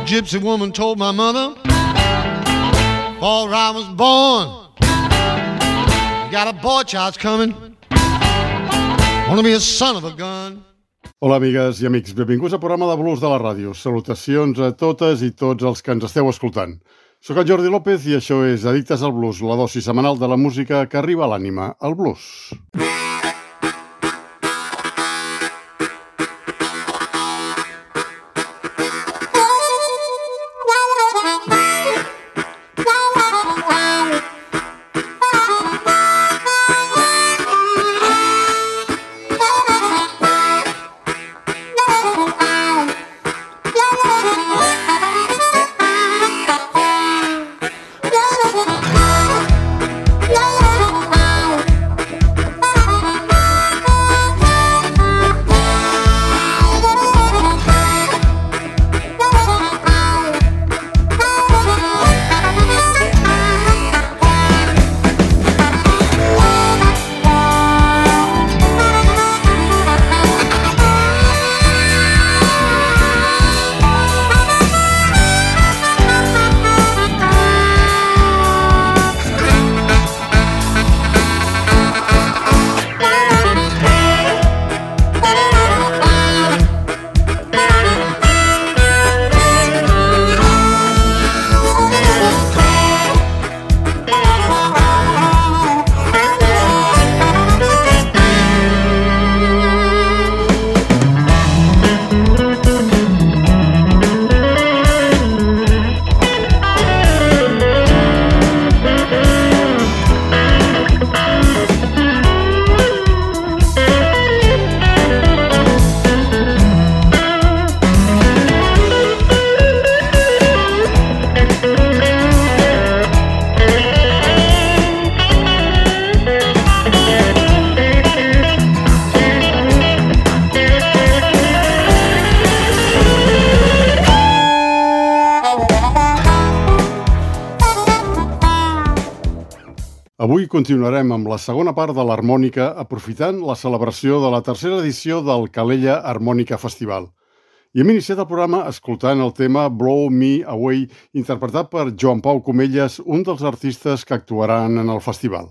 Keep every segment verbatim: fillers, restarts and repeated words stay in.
gypsy woman told my mother before I was born, got a boy child's coming, wanna be a son of a gun. Hola, amigues i amics. Benvinguts al programa de blues de la ràdio. Salutacions a totes i tots els que ens esteu escoltant. Soc el Jordi López i això és Addictes al Blues, la dosi setmanal de la música que arriba a l'ànima, el blues. Avui continuarem amb la segona part de l'harmònica aprofitant la celebració de la tercera edició del Calella Harmònica Festival. I hem iniciat el programa escoltant el tema Blow Me Away, interpretat per Joan Pau Comelles, un dels artistes que actuaran en el festival.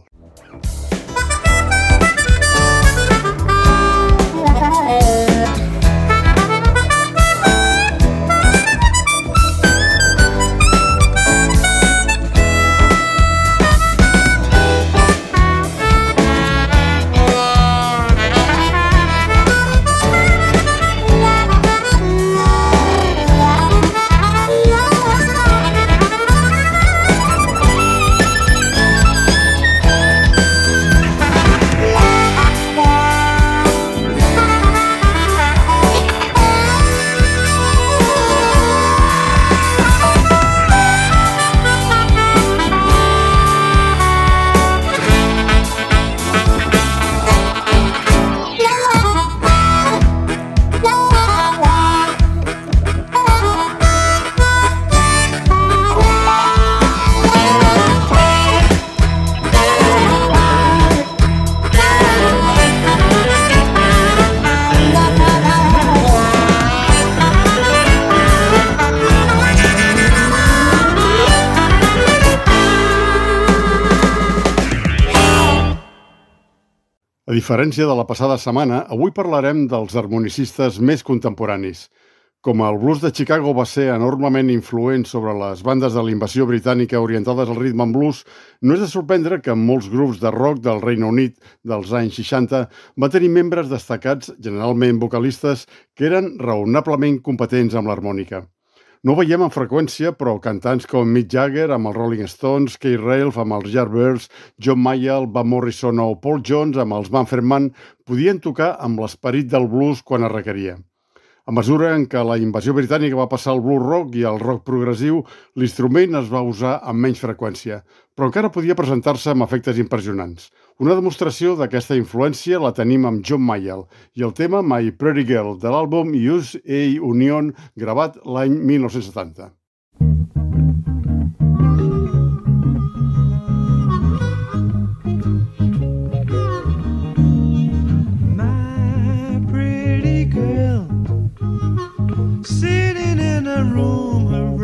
A diferència de la passada setmana, avui parlarem dels harmonicistes més contemporanis. Com el blues de Chicago va ser enormement influent sobre les bandes de la invasió britànica orientades al rhythm and blues, no és de sorprendre que molts grups de rock del Regne Unit dels anys seixanta van tenir membres destacats, generalment vocalistes, que eren raonablement competents amb l'harmònica. No ho veiem amb freqüència, però cantants com Mick Jagger amb els Rolling Stones, Keith Relf amb els Yardbirds, John Mayall, Van Morrison o Paul Jones amb els Manfred Mann podien tocar amb l'esperit del blues quan es requeria. A mesura en què la invasió britànica va passar al blues rock i al rock progressiu, l'instrument es va usar amb menys freqüència, però encara podia presentar-se amb efectes impressionants. Una demostració d'aquesta influència la tenim amb John Mayall i el tema My Pretty Girl de l'àlbum U S A Union, gravat l'any mil nou-cents setanta. Sitting in a room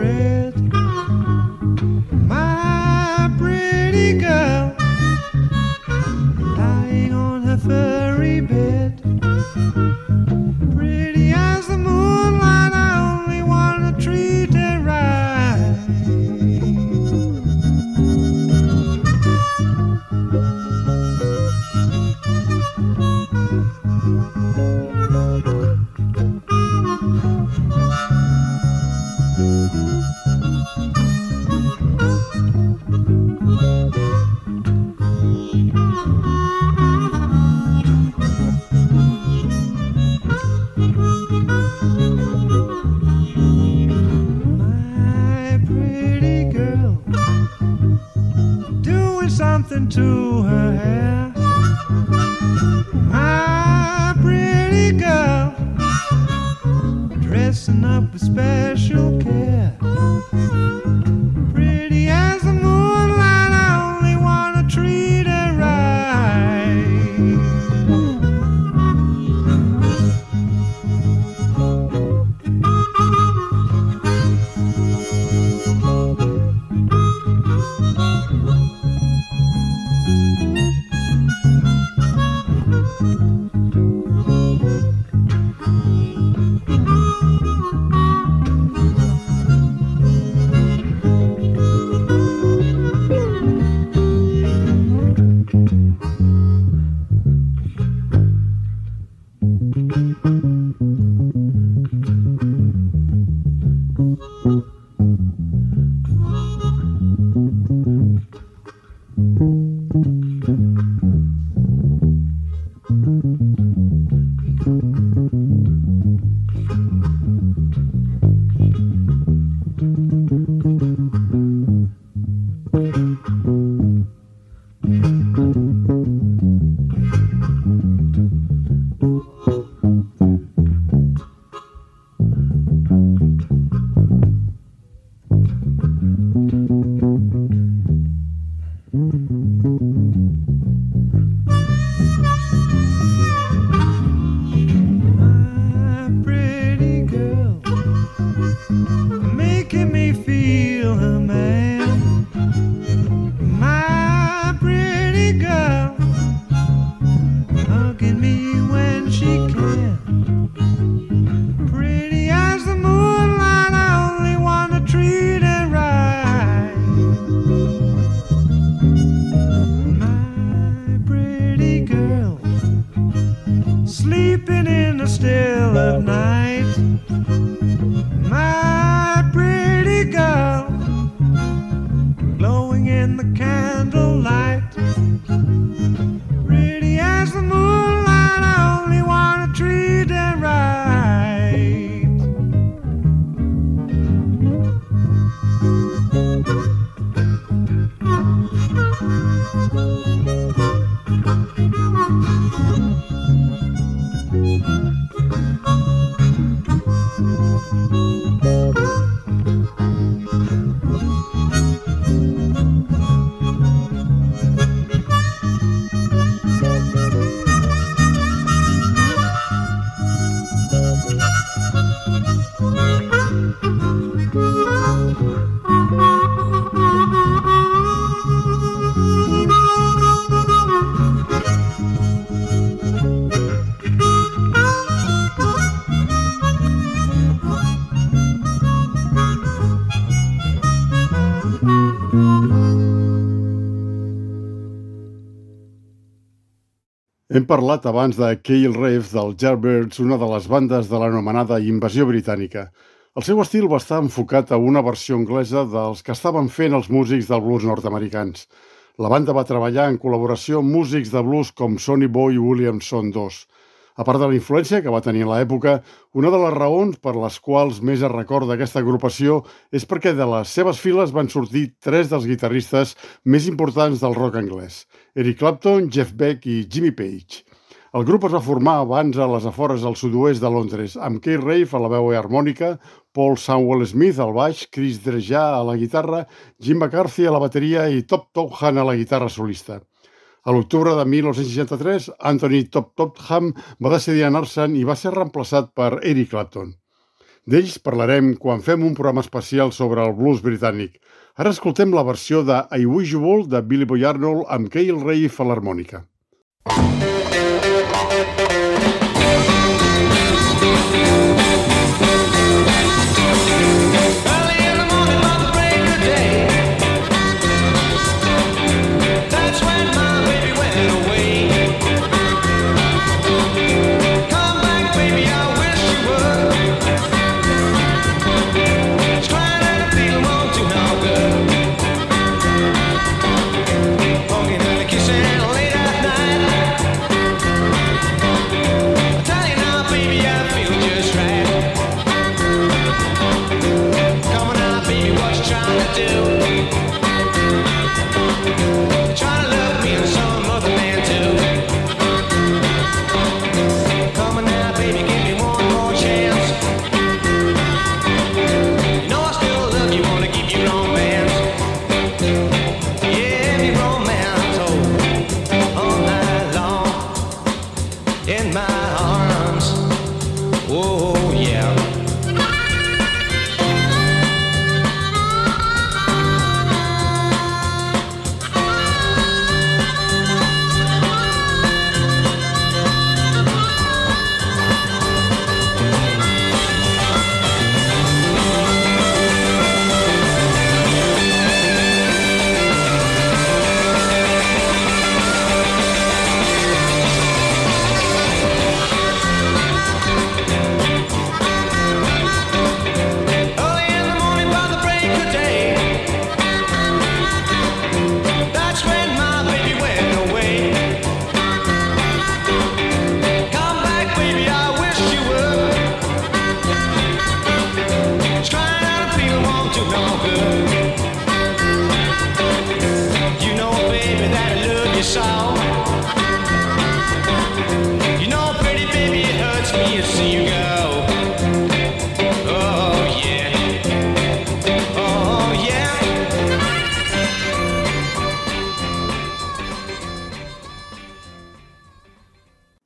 to her hair. My pretty girl, dressing up with special care. Pretty as the moonlight, I only wanna treat her right. Hem parlat abans de Kale Reeves dels Yardbirds, una de les bandes de l'anomenada Invasió Britànica. El seu estil va estar enfocat a una versió anglesa dels que estaven fent els músics del blues nord-americans. La banda va treballar en col·laboració amb músics de blues com Sonny Boy Williamson dos. A part de la influència que va tenir en l'època, una de les raons per les quals més es recorda aquesta agrupació és perquè de les seves files van sortir tres dels guitarristes més importants del rock anglès: Eric Clapton, Jeff Beck i Jimmy Page. El grup es va formar abans a les afores del sud-oest de Londres, amb Keith Reeves a la veu i harmònica, Paul Samwell Smith al baix, Chris Dreja a la guitarra, Jim McCarthy a la bateria i Top Topham a la guitarra solista. A l'octubre de mil nou-cents seixanta-tres, Anthony Top Topham va decidir anar-se'n i va ser reemplaçat per Eric Clapton. D'ells parlarem quan fem un programa especial sobre el blues britànic. Ara escoltem la versió de I Wish You Would de Billy Boy Arnold amb Kale Reeves a l'harmònica. Kissing late at night.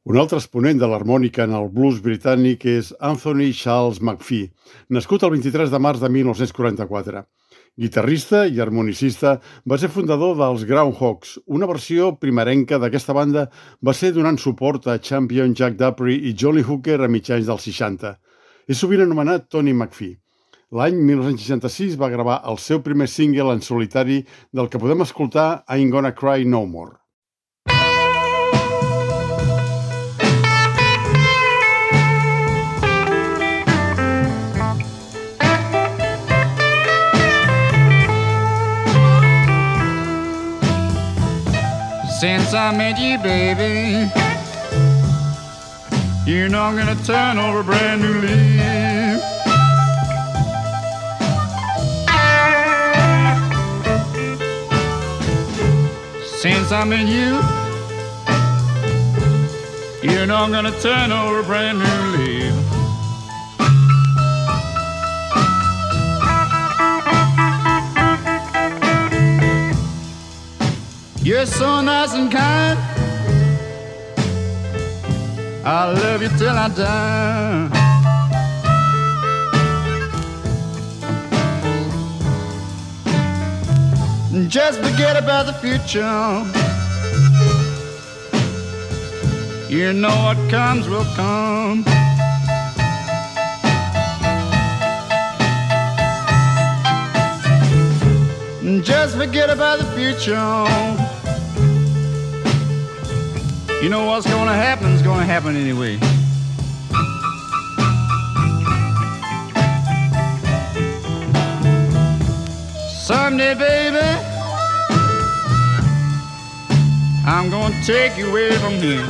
Un altre exponent de l'harmònica en el blues britànic és Anthony Charles McPhee, nascut el vint-i-tres de març de mil nou-cents quaranta-quatre. Guitarrista i harmonicista, va ser fundador dels Groundhogs. Una versió primerenca d'aquesta banda va ser donant suport a Champion Jack Dupree i Johnny Hooker a mitjans dels seixanta. És sovint anomenat Tony McPhee. L'any mil nou-cents seixanta-sis va gravar el seu primer single en solitari, del que podem escoltar I'm Gonna Cry No More. Since I met you, baby, you know I'm gonna turn over a brand new leaf. Since I met you, you know I'm gonna turn over a brand new leaf. You're so nice and kind, I'll love you till I die. Just forget about the future, you know what comes will come. Just forget about the future, you know what's gonna happen's gonna happen anyway. Someday, baby, I'm gonna take you away from here.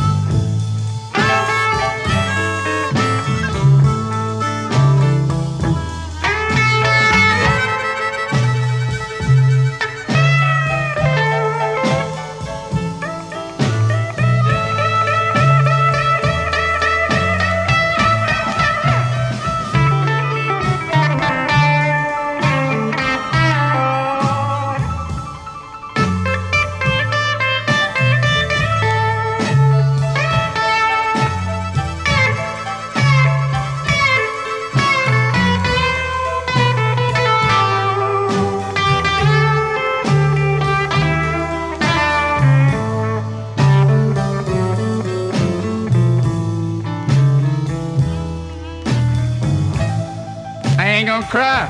Cry.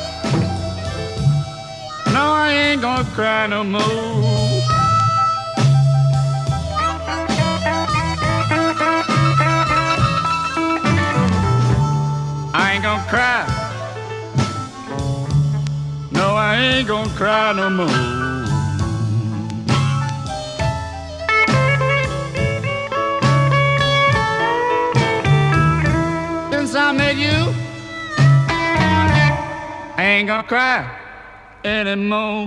No, I ain't gonna cry no more. I ain't gonna cry. No, I ain't gonna cry no more. Since I met you, I ain't gonna cry anymore.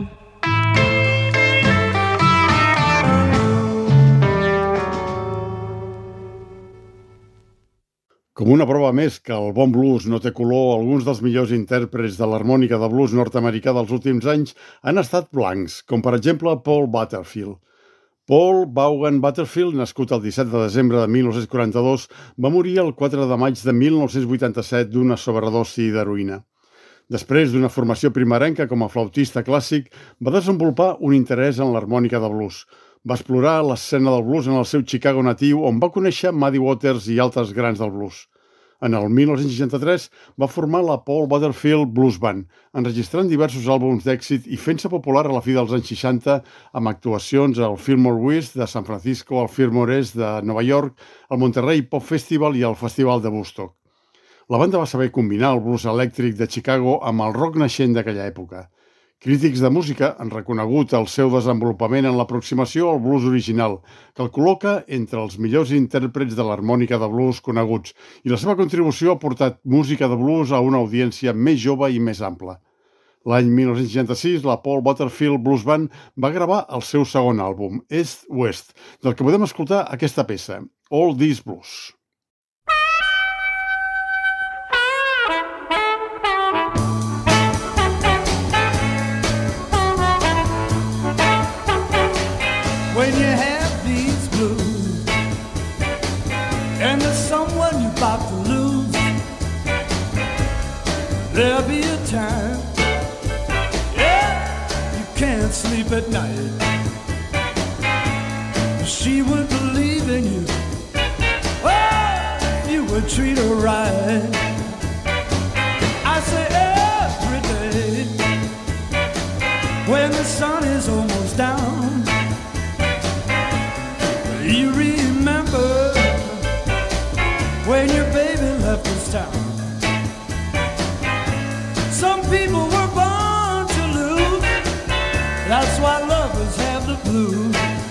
Com una prova més que el bon blues no té color, alguns dels millors intèrprets de l'harmònica de blues nord-americà dels últims anys han estat blancs, com per exemple Paul Butterfield. Paul Vaughan Butterfield, nascut el disset de desembre de mil nou-cents quaranta-dos, va morir el quatre de maig de mil nou-cents vuitanta-set d'una sobredosi d'heroïna. Després d'una formació primerenca com a flautista clàssic, va desenvolupar un interès en l'harmònica de blues. Va explorar l'escena del blues en el seu Chicago natiu, on va conèixer Muddy Waters i altres grans del blues. En el mil nou-cents seixanta-tres va formar la Paul Butterfield Blues Band, enregistrant diversos àlbums d'èxit i fent-se popular a la fi dels anys seixanta amb actuacions al Fillmore West de San Francisco, al Fillmore East de Nova York, al Monterey Pop Festival i al Festival de Woodstock. La banda va saber combinar el blues elèctric de Chicago amb el rock naixent d'aquella època. Crítics de música han reconegut el seu desenvolupament en l'aproximació al blues original, que el col·loca entre els millors intèrprets de l'harmònica de blues coneguts, i la seva contribució ha portat música de blues a una audiència més jove i més ampla. L'any mil nou-cents seixanta-sis, la Paul Butterfield Blues Band va gravar el seu segon àlbum, East West, del que podem escoltar aquesta peça, All This Blues. When you have these blues, at night. She would believe in you. Oh, you would treat her right. I say every day when the sun is almost down, you remember when your baby left this town. Some people were born to lose. That's why lovers have the blues.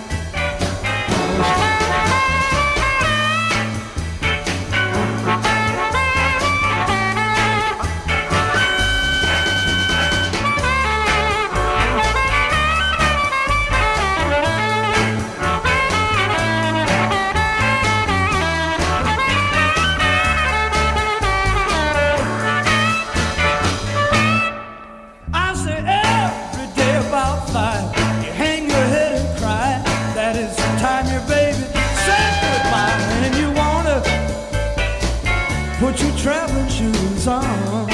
Put your traveling shoes on.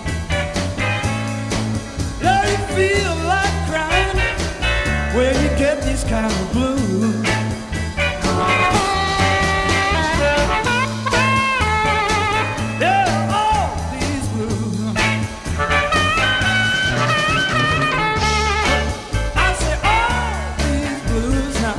Yeah, you feel like crying when you get these kind of blues. Yeah, all these blues. I say all these blues now.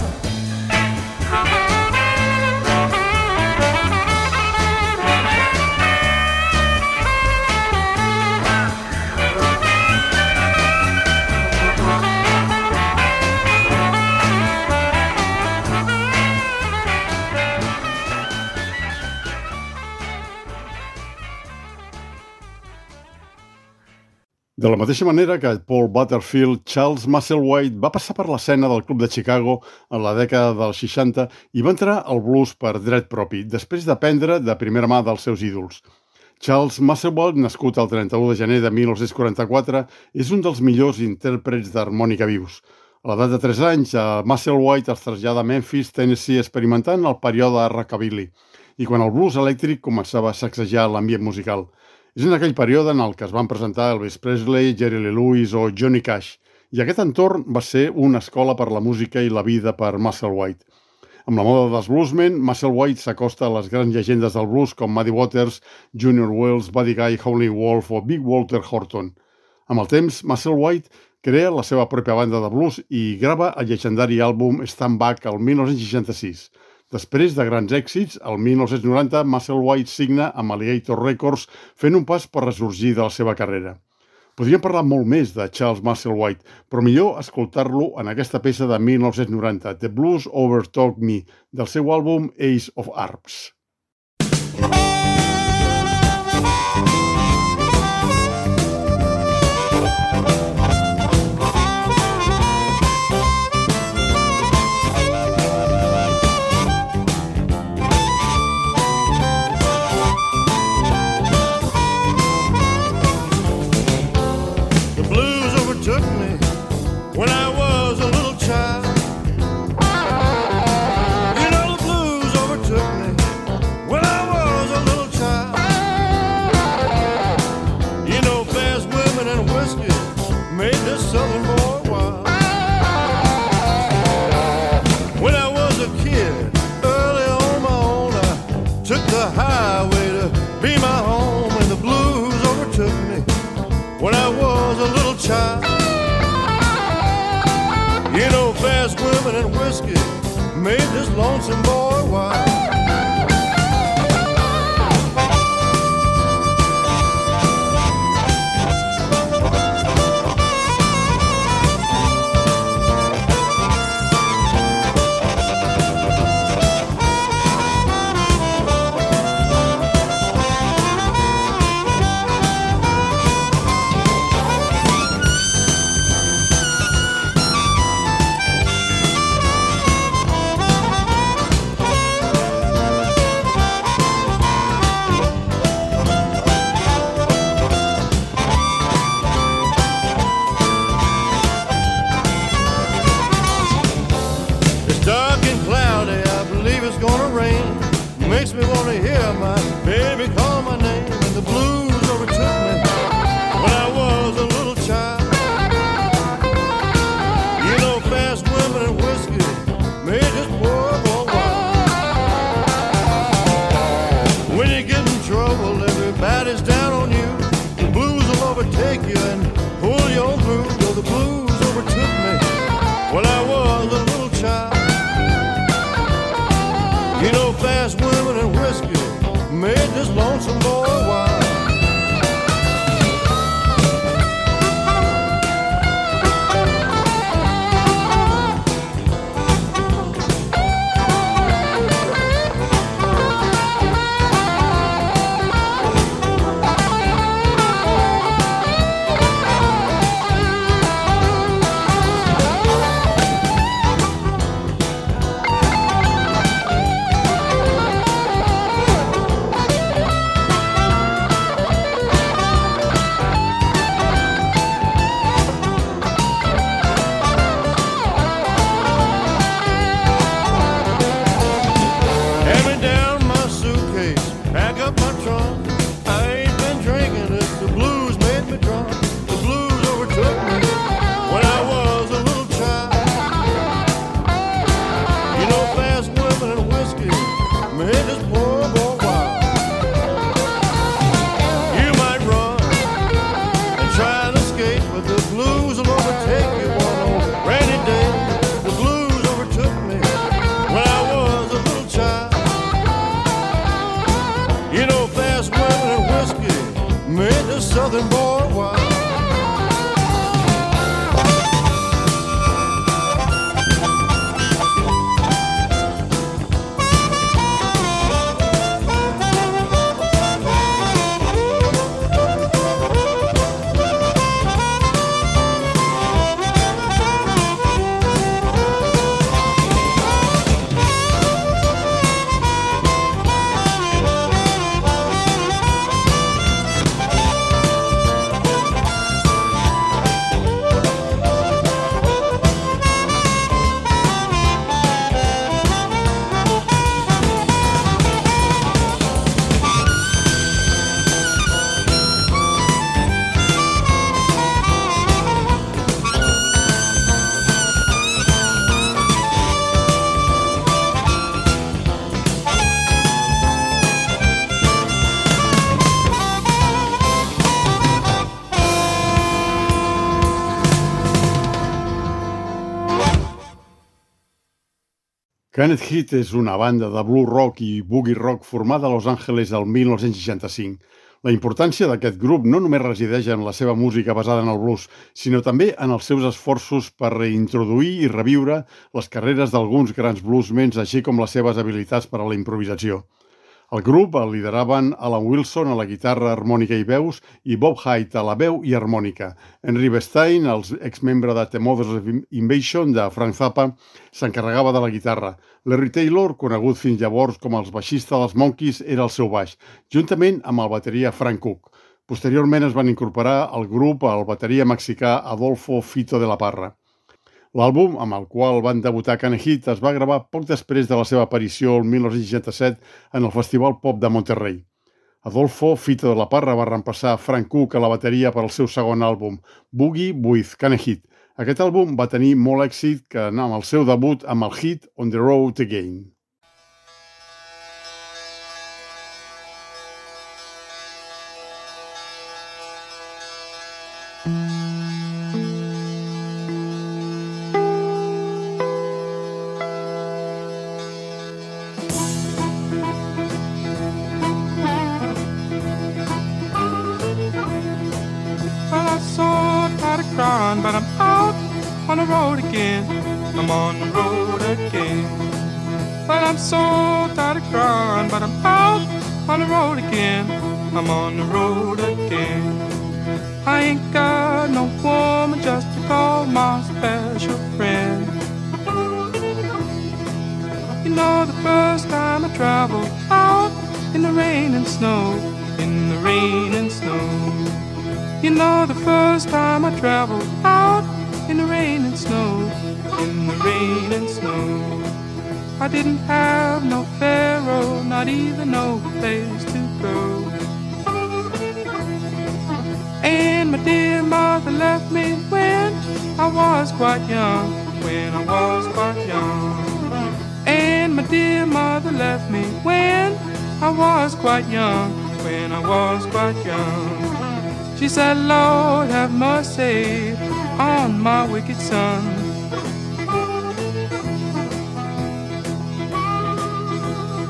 De la mateixa manera que Paul Butterfield, Charles Musselwhite va passar per l'escena del Club de Chicago en la dècada dels seixanta i va entrar al blues per dret propi, després d'aprendre de primera mà dels seus ídols. Charles Musselwhite, nascut el trenta-u de gener de mil nou-cents quaranta-quatre, és un dels millors intèrprets d'harmònica vius. A l'edat de tres anys, Musselwhite es trasllada a Memphis, Tennessee, experimentant el període rockabilly, i quan el blues elèctric començava a sacsejar l'ambient musical. És en aquell període en el que es van presentar Elvis Presley, Jerry Lee Lewis o Johnny Cash, i aquest entorn va ser una escola per la música i la vida per Musselwhite. Amb la moda dels bluesmen, Musselwhite s'acosta a les grans llegendes del blues com Muddy Waters, Junior Wells, Buddy Guy, Howlin' Wolf o Big Walter Horton. Amb el temps, Musselwhite crea la seva pròpia banda de blues i grava el llegendari àlbum Stand Back el mil nou-cents seixanta-sis. Després de grans èxits, el mil nou-cents noranta, Musselwhite signa amb Alligator Records fent un pas per ressorgir de la seva carrera. Podríem parlar molt més de Charles Musselwhite, però millor escoltar-lo en aquesta peça de mil nou-cents noranta, The Blues Overtook Me, del seu àlbum Ace of Harps. When I was a little child, you know the blues overtook me. When I was a little child, you know fast women and whiskey made this southern boy wild. When I was a kid, early on my own, I took the highway to be my home, and the blues overtook me. When I was a little child, you know, fast women and whiskey made this lonesome boy wild. Makes me want to hear my baby call my name, and the blues overtook me when I was a little child. You know You know, fast women and whiskey made this lonesome boy wild. Southern boy wild. Kenneth Heat és una banda de blues rock i boogie rock formada a Los Angeles el mil nou-cents seixanta-cinc. La importància d'aquest grup no només resideix en la seva música basada en el blues, sinó també en els seus esforços per reintroduir i reviure les carreres d'alguns grans bluesmens, així com les seves habilitats per a la improvisació. El grup el lideraven Alan Wilson a la guitarra, harmònica i veus i Bob Hyde a la veu i harmònica. Henry Bernstein, el exmembre de The Mothers Invasion de Frank Zappa, s'encarregava de la guitarra. Larry Taylor, conegut fins llavors com el baixista dels Monkees, era el seu baix, juntament amb el bateria Frank Cook. Posteriorment es van incorporar al grup el bateria mexicà Adolfo Fito de la Parra. L'àlbum, amb el qual van debutar Kenneth Heat, es va gravar poc després de la seva aparició el mil nou-cents seixanta-set en el Festival Pop de Monterrey. Adolfo Fito de la Parra va reemplaçar Frank Cook a la bateria per al seu segon àlbum, Boogie with Kenneth Heat. Aquest àlbum va tenir molt èxit que amb el seu debut amb el hit On the Road Again. But I'm out on the road again. I'm on the road again. Well, I'm so tired of crying, but I'm out on the road again. I'm on the road again. I ain't got no woman just to call my special friend. You know, the first time I traveled out in the rain and snow, in the rain and snow. You know, the first time I traveled out in the rain and snow, in the rain and snow. I didn't have no pharaoh, not even no place to go. And my dear mother left me when I was quite young, when I was quite young. And my dear mother left me when I was quite young, when I was quite young. She said, Lord, have mercy on my wicked son.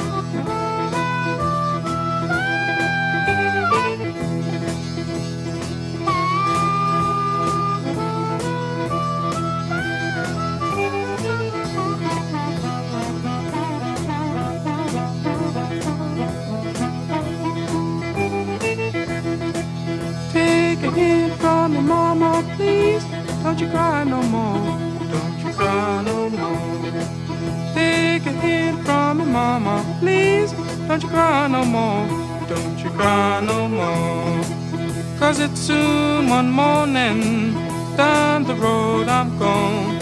hint from me, mama, please. Don't you cry no more. Don't you cry no more. Take a hint from me, mama, please. Don't you cry no more. Don't you cry no more. Cause it's soon one morning. Down the road I'm gone.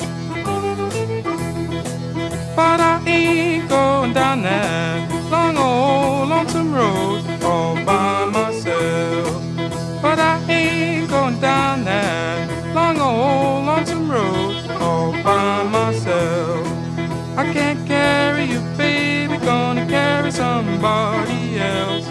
But I ain't going down that long old lonesome road all by myself. But I ain't going down that long old lonesome road all by myself. I can't carry you, baby, gonna carry somebody else.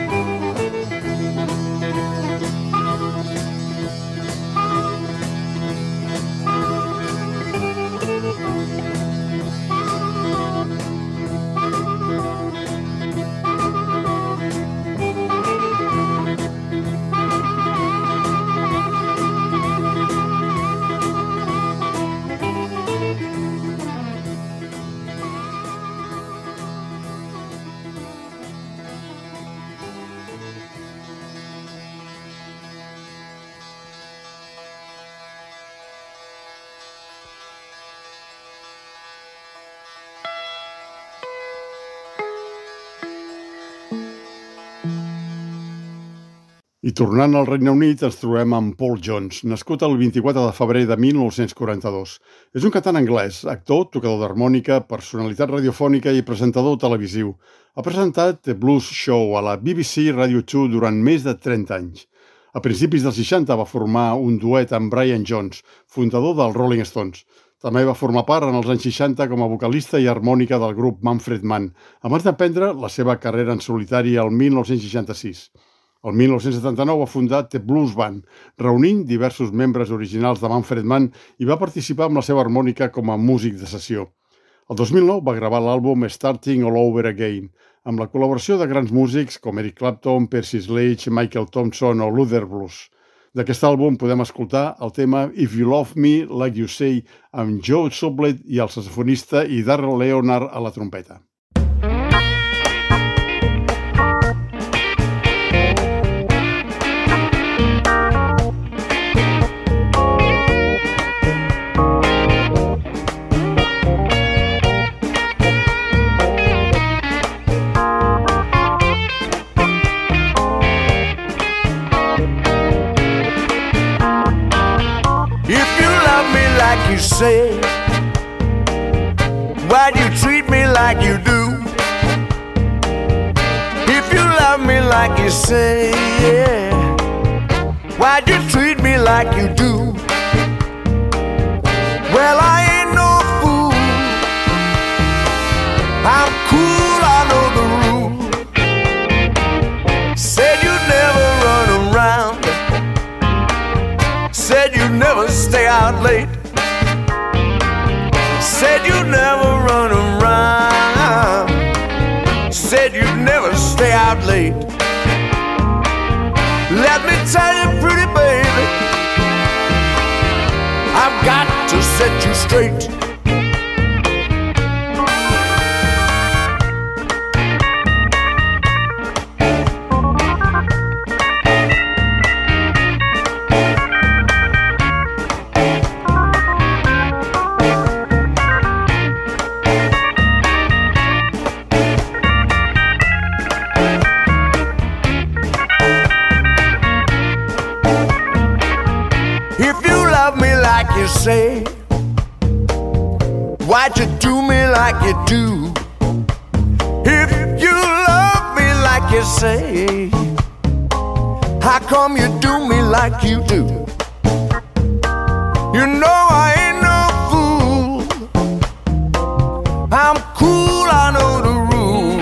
I tornant al Regne Unit ens trobem amb Paul Jones, nascut el vint-i-quatre de febrer de mil nou-cents quaranta-dos. És un cantant anglès, actor, tocador d'harmònica, personalitat radiofònica i presentador televisiu. Ha presentat The Blues Show a la B B C Radio dos durant més de trenta anys. A principis dels seixanta va formar un duet amb Brian Jones, fundador dels Rolling Stones. També va formar part en els anys seixanta com a vocalista i harmònica del grup Manfred Mann, abans d'emprendre la seva carrera en solitari el mil nou-cents seixanta-sis. El mil nou-cents setanta-nou va fundar The Blues Band, reunint diversos membres originals de Manfred Mann i va participar amb la seva harmònica com a músic de sessió. El dos mil nou va gravar l'àlbum Starting All Over Again, amb la col·laboració de grans músics com Eric Clapton, Percy Sledge, Michael Thompson o Luther Blues. D'aquest àlbum podem escoltar el tema If You Love Me Like You Say amb Joe Sublett i el saxofonista i Darrell Leonard a la trompeta. Like you say, why'd you treat me like you do? If you love me like you say, yeah, why'd you treat me like you do? Well, I ain't no fool, I'm cool, I know the rule. Said you'd never run around, said you'd never stay out late, said you'd never run around, said you'd never stay out late. Let me tell you, pretty baby, I've got to set you straight. Say, why'd you do me like you do? If you love me like you say, how come you do me like you do? You know I ain't no fool, I'm cool, I know the rule.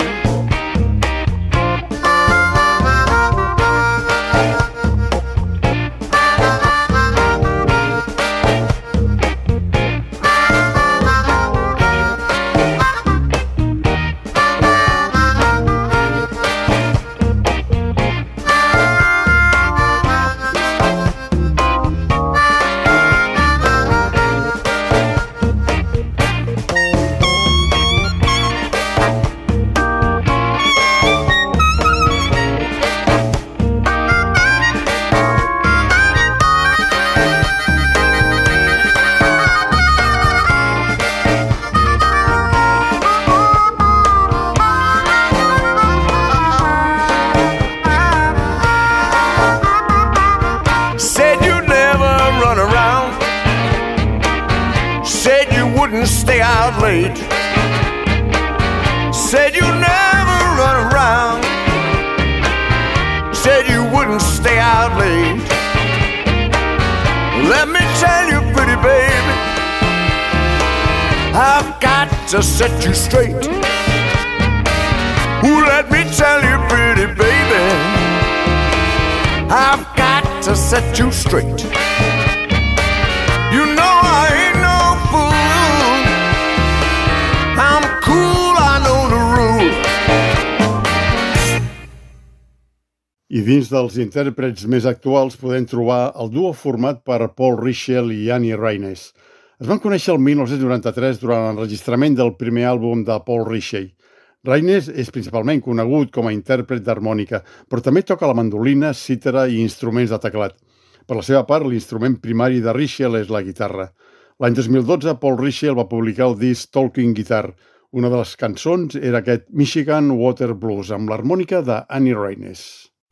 late. Said you never run around. Said you wouldn't stay out late. Let me tell you, pretty baby, I've got to set you straight. Ooh, let me tell you, pretty baby, I've got to set you straight. You know I ain't no fool. I'm cool, I know the rule. I dins dels intèrprets més actuals podem trobar el duo format per Paul Richel i Annie Reines. Es van conèixer el mil nou-cents noranta-tres durant l'enregistrament del primer àlbum de Paul Richey. Reines és principalment conegut com a intèrpret d'harmònica, però també toca la mandolina, cítara i instruments de teclat. Per la seva part, l'instrument primari de Richel és la guitarra. L'any dos mil dotze, Paul Richel va publicar el disc Talking Guitar. Una de les cançons era aquest Michigan Water Blues, amb l'harmònica de Annie Reines.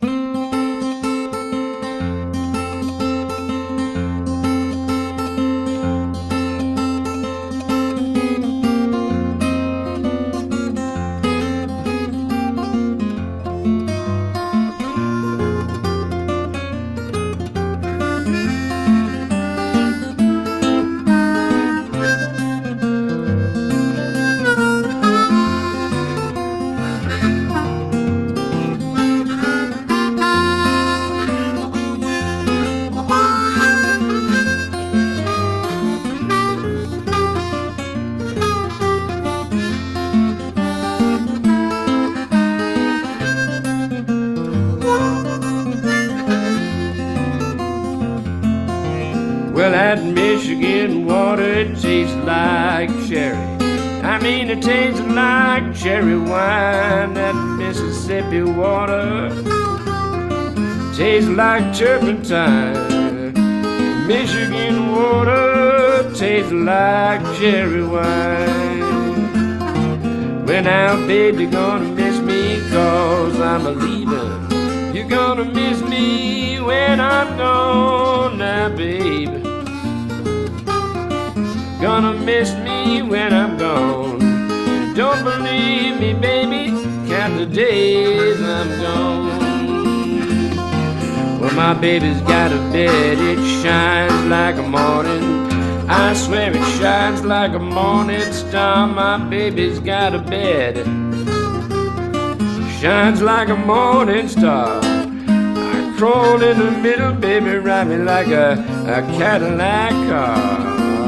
Well, that Michigan water tastes like cherry. I mean, it tastes like cherry wine. That Mississippi water tastes like turpentine. Michigan water tastes like cherry wine. Well, now, baby, you're gonna miss me 'cause I'm a leaving. You're gonna miss me when I'm gone now, baby. Gonna miss me when I'm gone. Don't believe me, baby, count the days I'm gone. Well, my baby's got a bed, it shines like a morning. I swear it shines like a morning star. My baby's got a bed, shines like a morning star. I crawl in the middle, baby, ride me like a, a Cadillac car.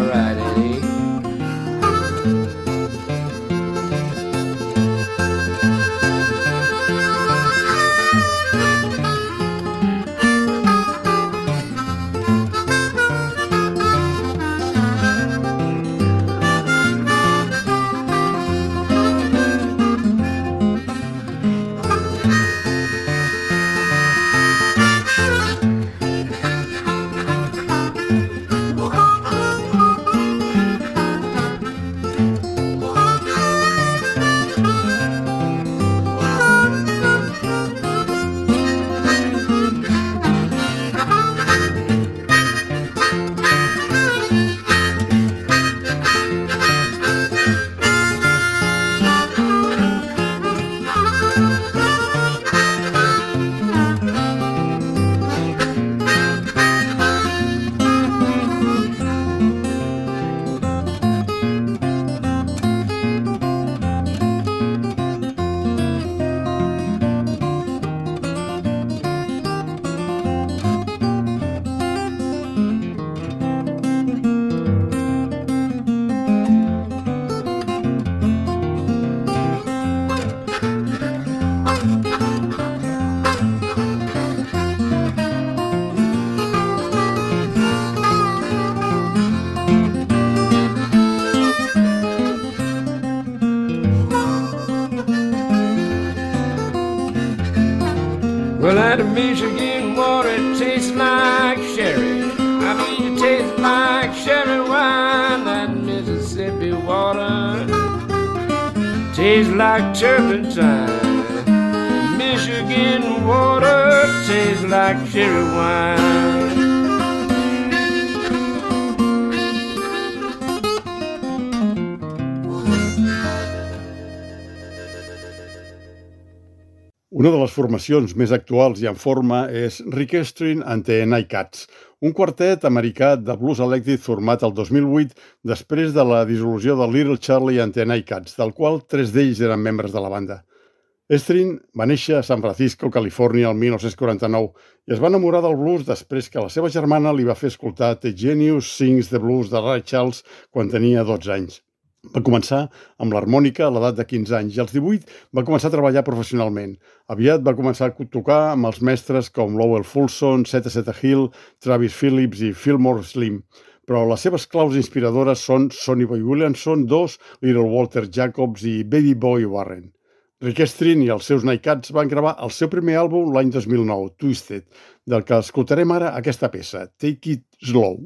Well, that Michigan water tastes like sherry. I mean, it tastes like sherry wine. That Mississippi water tastes like turpentine. Michigan water tastes like sherry wine. Una de les formacions més actuals i en forma és Rick Estrin and the Nightcats, un quartet americà de blues elèctric format el dos mil vuit després de la dissolució de Little Charlie and the Nightcats, del qual tres d'ells eren membres de la banda. Estrin va néixer a San Francisco, Califòrnia, el mil nou-cents quaranta-nou i es va enamorar del blues després que la seva germana li va fer escoltar The Genius Sings the Blues de Ray Charles quan tenia dotze anys. Va començar amb l'harmònica a l'edat de quinze anys i als divuit va començar a treballar professionalment. Aviat va començar a tocar amb els mestres com Lowell Fulson, Seta Seta Hill, Travis Phillips i Fillmore Slim. Però les seves claus inspiradores són Sonny Boy Williamson, dos, Little Walter Jacobs i Baby Boy Warren. Rick Estrin i els seus Nightcats van gravar el seu primer àlbum l'any dos mil nou, Twisted, del que escoltarem ara aquesta peça, Take It Slow.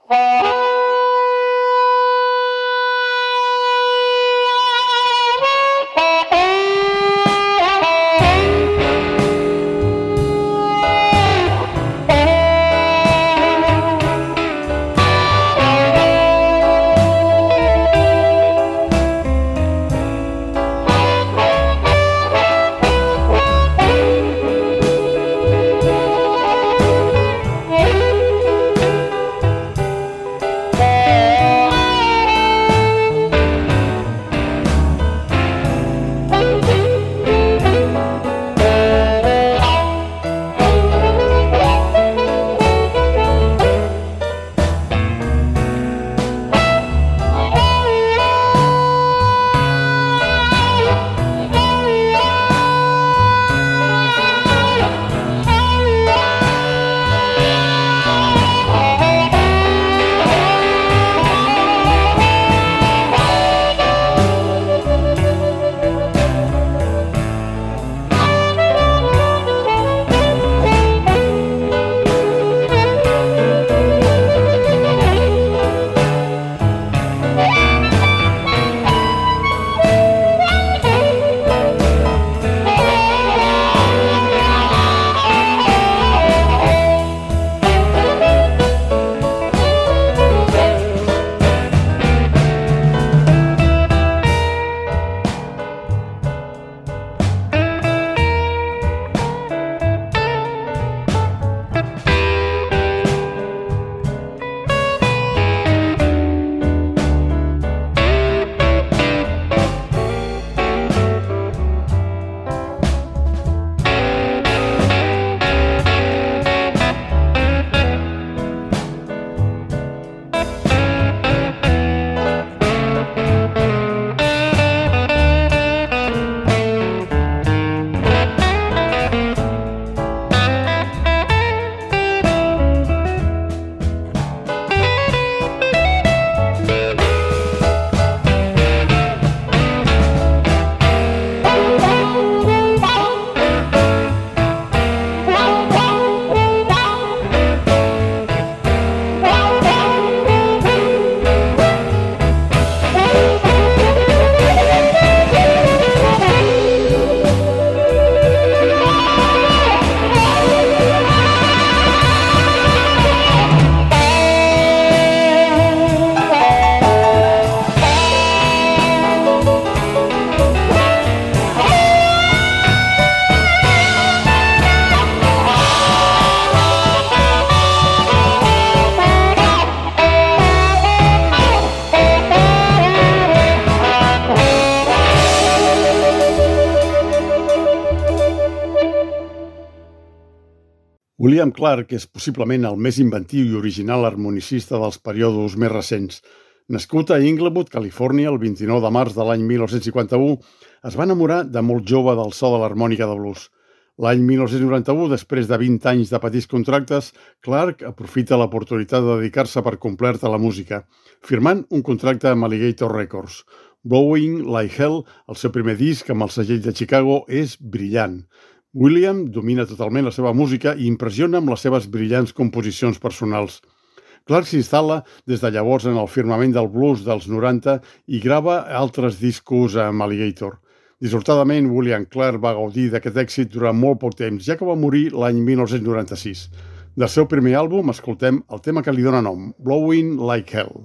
William Clark és possiblement el més inventiu i original harmonicista dels períodes més recents. Nascut a Inglewood, Califòrnia, el vint-i-nou de març de l'any mil nou-cents cinquanta-u, es va enamorar de molt jove del so de l'harmònica de blues. L'any mil nou-cents noranta-u, després de vint anys de petits contractes, Clark aprofita l'oportunitat de dedicar-se per complet a la música, firmant un contracte amb Alligator Records. Blowing Like Hell, el seu primer disc amb el segell de Chicago, és brillant. William domina totalment la seva música i impressiona amb les seves brillants composicions personals. Clark s'instal·la des de llavors en el firmament del blues dels noranta i grava altres discos amb Alligator. Dissortadament, William Clark va gaudir d'aquest èxit durant molt poc temps, ja que va morir l'any mil nou-cents noranta-sis. Del seu primer àlbum escoltem el tema que li dóna nom, Blowing Like Hell.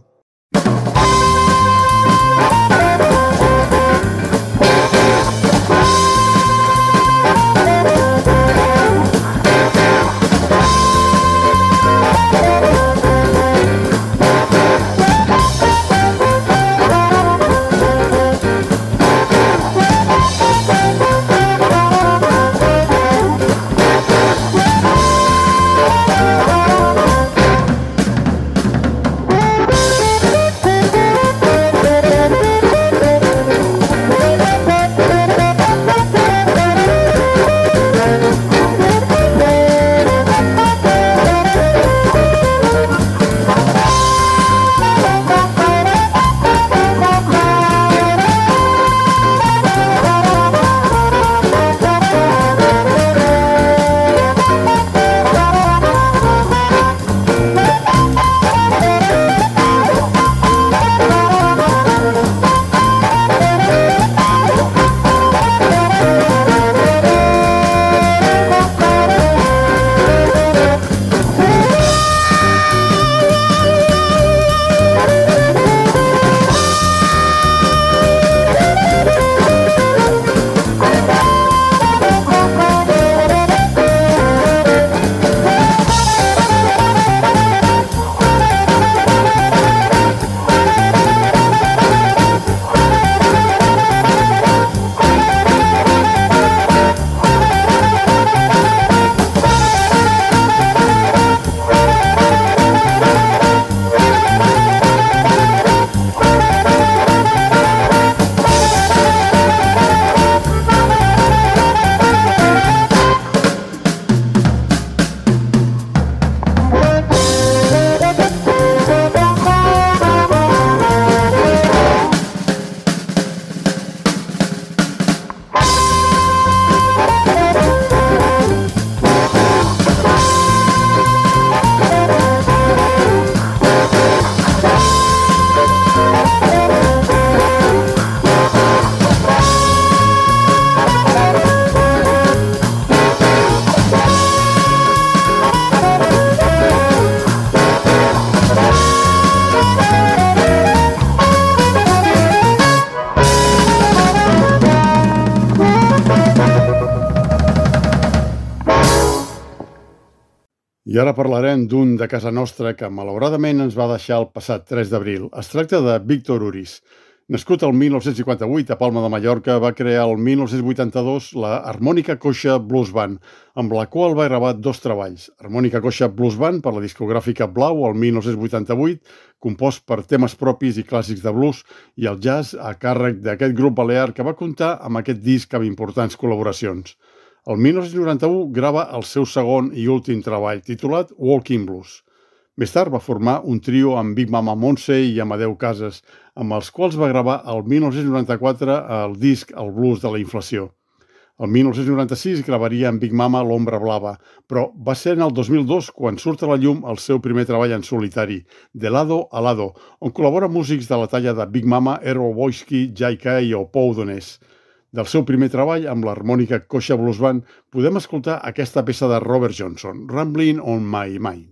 I ara parlarem d'un de casa nostra que malauradament ens va deixar el passat tres d'abril. Es tracta de Víctor Uris. Nascut el mil nou-cents cinquanta-vuit a Palma de Mallorca, va crear el mil nou-cents vuitanta-dos la Harmònica Coixa Blues Band, amb la qual va gravar dos treballs. Harmònica Coixa Blues Band per la discogràfica Blau el mil nou-cents vuitanta-vuit, compost per temes propis i clàssics de blues, i el jazz a càrrec d'aquest grup balear que va comptar amb aquest disc amb importants col·laboracions. El mil nou-cents noranta-u grava el seu segon i últim treball, titulat Walking Blues. Més tard va formar un trio amb Big Mama Montse i Amadeu Casas, amb els quals va gravar el mil nou-cents noranta-quatre el disc El blues de la inflació. El mil nou-cents noranta-sis gravaria amb Big Mama L'ombra blava, però va ser en el dos mil dos quan surt a la llum el seu primer treball en solitari, De lado a lado, on col·labora músics de la talla de Big Mama, Errol Boyski, Jay Kay o Pau Donés. Del seu primer treball, amb l'Harmònica Coixa Blues Band, podem escoltar aquesta peça de Robert Johnson, Rambling on My Mind.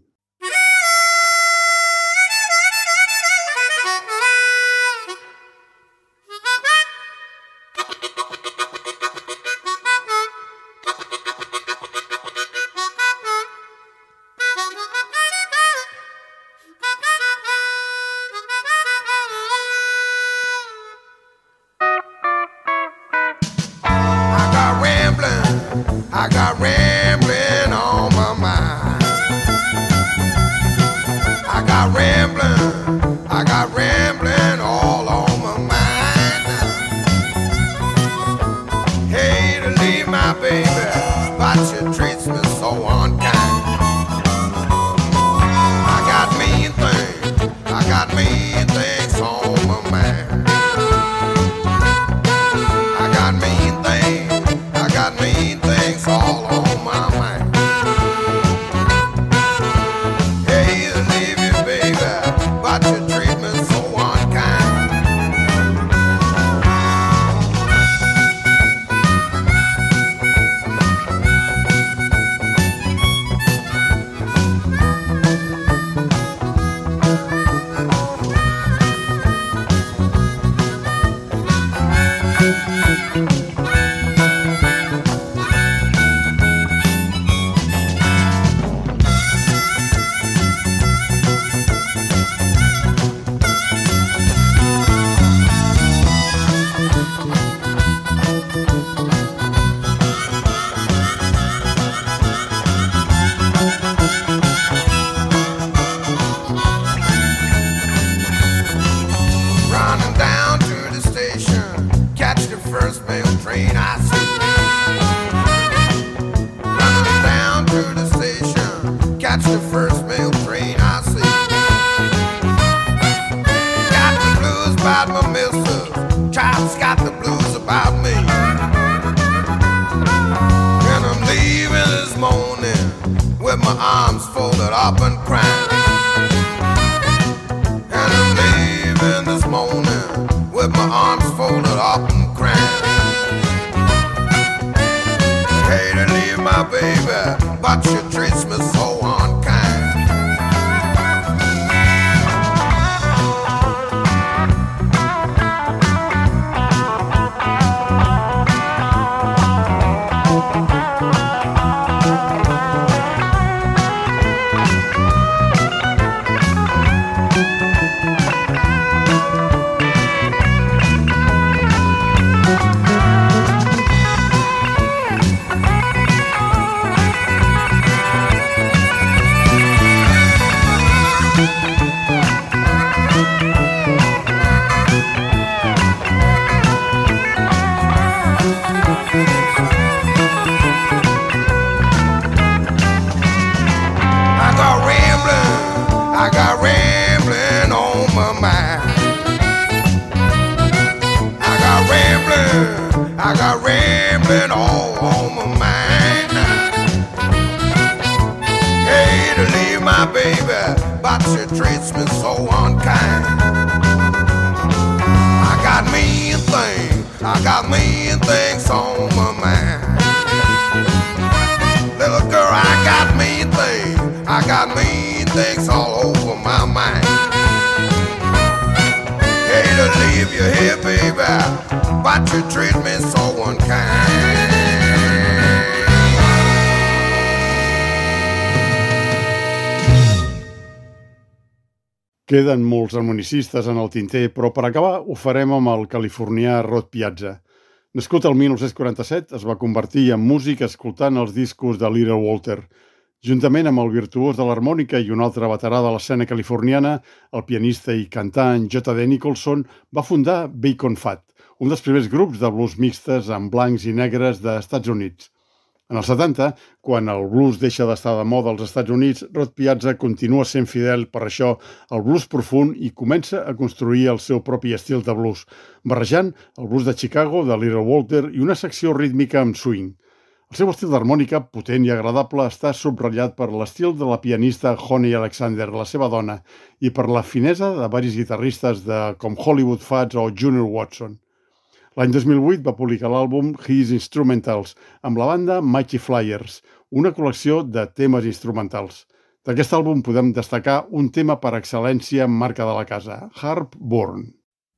I got rambling on my mind. I got rambling, I got rambling all on my mind. Hate to leave my baby, but she treats me so unkind. I got mean things, I got mean things on my mind. I got mean things, I got mean things all on my mind. Hate to leave you, baby, but you treat me so unkind. Queden molts harmonicistes en el tinter, però per acabar ho farem amb el californià Rod Piazza. Nascut el mil nou-cents quaranta-set, es va convertir en músic escoltant els discos de Little Walter. Juntament amb el virtuós de l'harmònica i un altre veterà de l'escena californiana, el pianista i cantant J D Nicholson va fundar Bacon Fat, un dels primers grups de blues mixtes amb blancs i negres dels Estats Units. En els setanta, quan el blues deixa d'estar de moda als Estats Units, Rod Piazza continua sent fidel per això al blues profund i comença a construir el seu propi estil de blues, barrejant el blues de Chicago, de Little Walter i una secció rítmica amb swing. El seu estil d'harmònica, potent i agradable, està subratllat per l'estil de la pianista Honey Alexander, la seva dona, i per la finesa de varis guitarristes de, com Hollywood Fats o Junior Watson. L'any dos mil vuit va publicar l'àlbum His Instrumentals amb la banda Mighty Flyers, una col·lecció de temes instrumentals. D'aquest àlbum podem destacar un tema per excel·lència amb marca de la casa, Heartburn.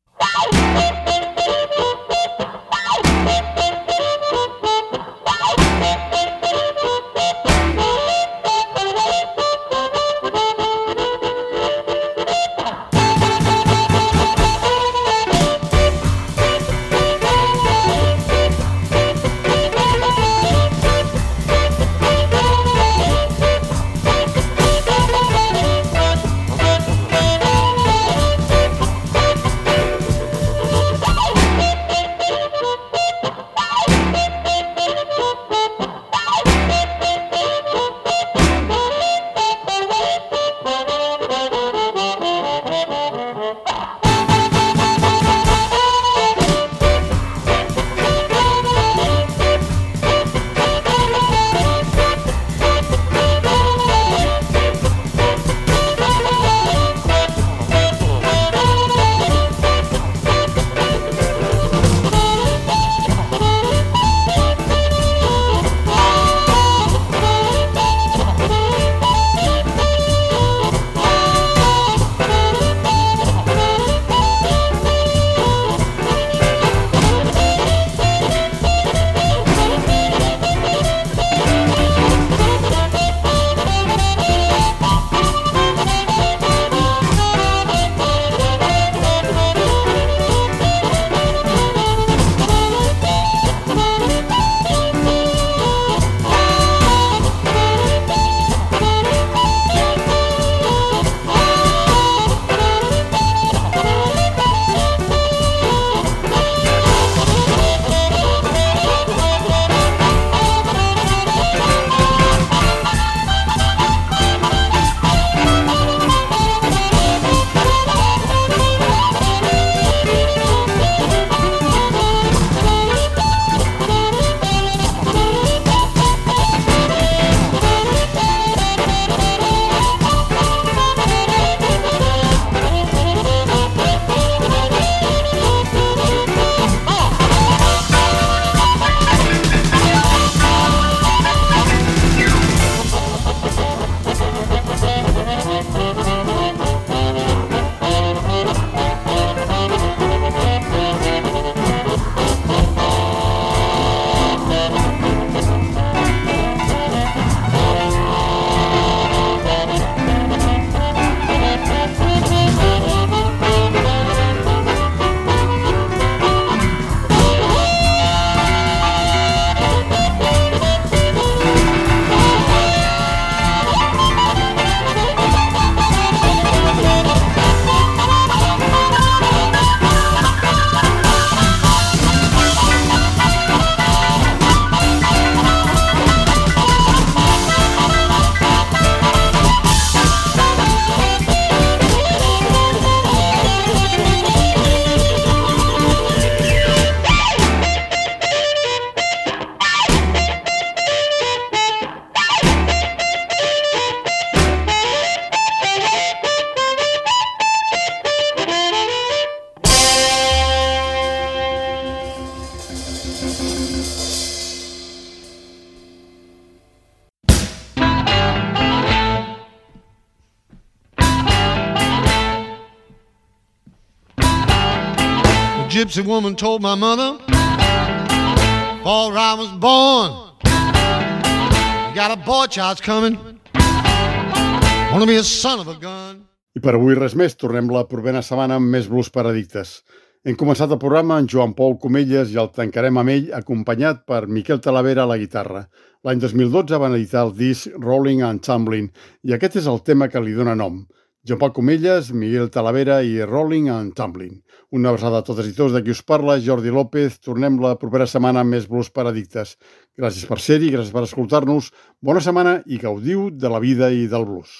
gypsy woman told my mother before I was born, you got a boy child's coming, wanna be a son of a gun. I per avui res més, tornem la propera setmana amb més blues per addictes. Hem començat el programa amb Joan Pol Comelles i el tancarem amb ell acompanyat per Miquel Talavera a la guitarra. L'any dos mil dotze van editar el disc Rolling and Tumbling i aquest és el tema que li dóna nom. Joan Pol Comelles, Miquel Talavera i Rolling and Tumbling. Una abraçada a totes i tots, de qui us parla, Jordi López. Tornem la propera setmana amb més blues per addictes. Gràcies per ser-hi, gràcies per escoltar-nos. Bona setmana i gaudiu de la vida i del blues.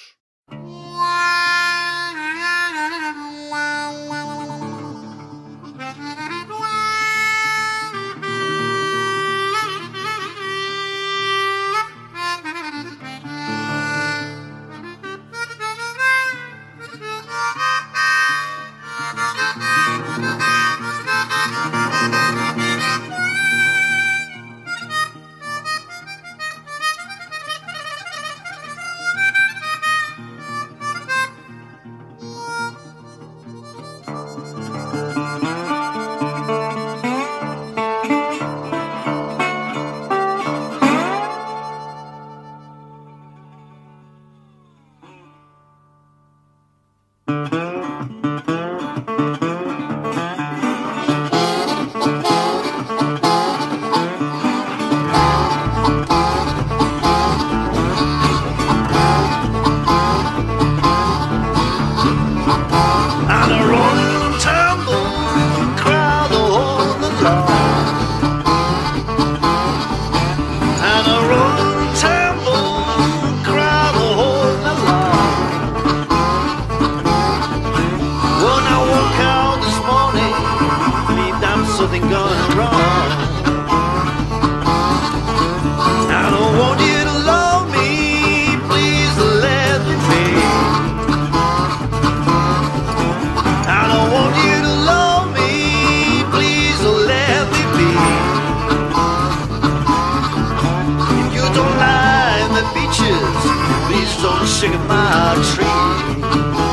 Please don't sugar my tree.